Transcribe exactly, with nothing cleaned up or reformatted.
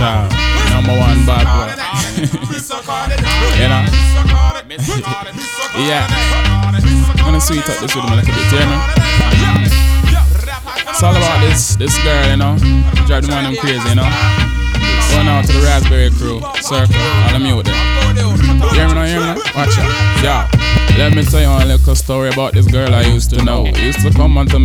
Child, number one bad boy. You know? Yeah. I'm gonna sweet up this with him a little bit, you know? It's all about this this girl, you know? Drive the man them crazy, you know? Going out to the Raspberry Crew, Circle, all them you with them. Hear me now, hear me now? Watch out. Yeah. Let me tell you a little story about this girl I used to know. Used to come onto